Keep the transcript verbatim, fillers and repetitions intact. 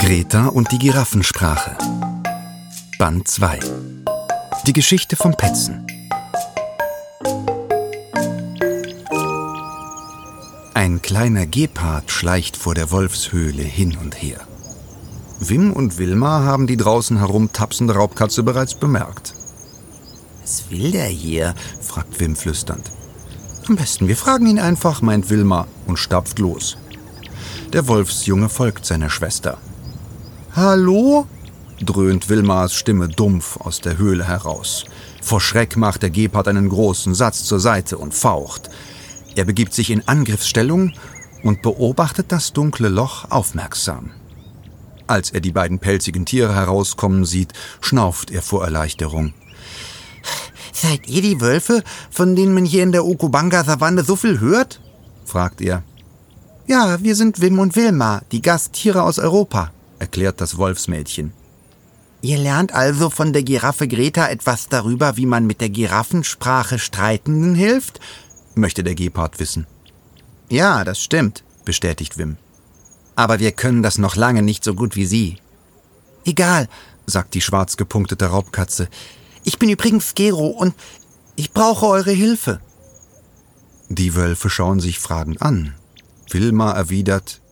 Greta und die Giraffensprache. Band zwei. Die Geschichte vom Petzen. Ein kleiner Gepard schleicht vor der Wolfshöhle hin und her. Wim und Wilma haben die draußen herumtapsende Raubkatze bereits bemerkt. »Was will der hier?« fragt Wim flüsternd. »Am besten, wir fragen ihn einfach«, meint Wilma und stapft los. Der Wolfsjunge folgt seiner Schwester. »Hallo?« dröhnt Wilmas Stimme dumpf aus der Höhle heraus. Vor Schreck macht der Gepard einen großen Satz zur Seite und faucht. Er begibt sich in Angriffsstellung und beobachtet das dunkle Loch aufmerksam. Als er die beiden pelzigen Tiere herauskommen sieht, schnauft er vor Erleichterung. »Seid ihr die Wölfe, von denen man hier in der Okubanga-Savanne so viel hört?« fragt er. »Ja, wir sind Wim und Wilma, die Gasttiere aus Europa«, erklärt das Wolfsmädchen. »Ihr lernt also von der Giraffe Greta etwas darüber, wie man mit der Giraffensprache Streitenden hilft?« möchte der Gepard wissen. »Ja, das stimmt«, bestätigt Wim. »Aber wir können das noch lange nicht so gut wie Sie.« »Egal«, sagt die schwarz gepunktete Raubkatze. »Ich bin übrigens Gero und ich brauche eure Hilfe.« Die Wölfe schauen sich fragend an. Wilma erwidert,